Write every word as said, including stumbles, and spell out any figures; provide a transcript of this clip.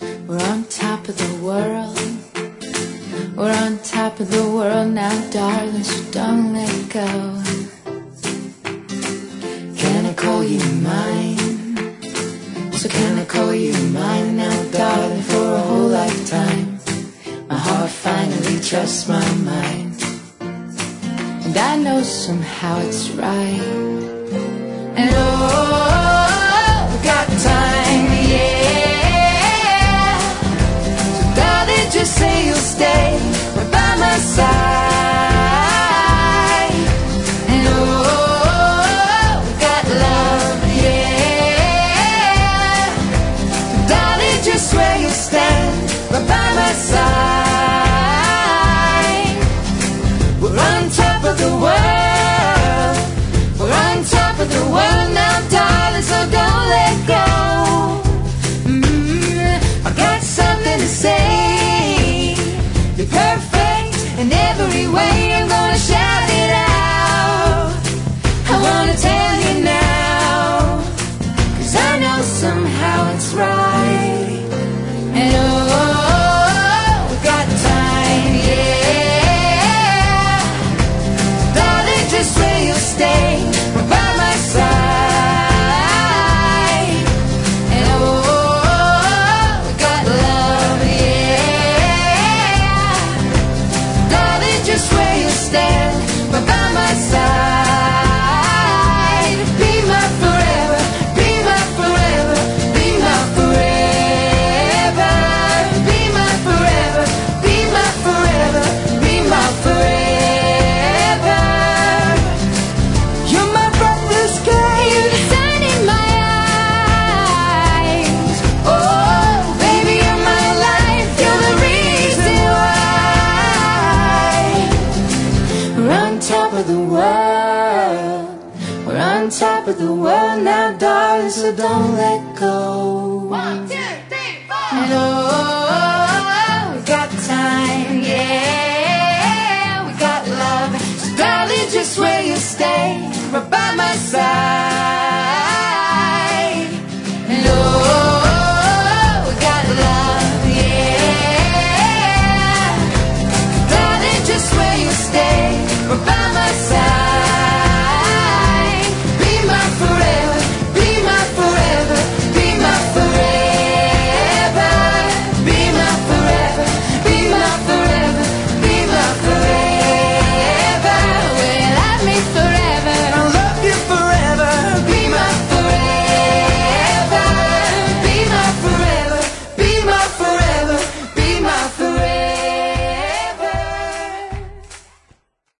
We're on top of the world. We're on top of the world now, darling, so don't let go. Can I call you mine? So can I call you mine now, darling, for a whole lifetime? My heart finally trusts my mind, and I know somehow it's right. And oh, we got time, yeah. So darling, just say you'll stay right by my side. And oh, we got love, yeah. So darling, just swear you'll stand right by my side. We're on top of the world. We're on top of the world now, darling, so don't let go. mm, I got something to say. You're perfect in every way. I'm gonna shout it out. I wanna tell you now, 'cause I know somehow it's right. And oh, we got time, yeah. Darling, just say you'll stay right by my side. And oh, we got love, yeah. Darling, just swear you'll stand right by my side. Be my forever, be my forever, be my forever. Be my forever, be my forever, be my forever. You're my breathless sky, you're the sun in my eyes. Oh, baby, you're my life, you're the reason why. We're on top of the world. We're on top of the world now, darling, so don't let go. One, two, three, four. And oh, we got time, yeah. We got love, so darling, just swear you'll stay right by my side.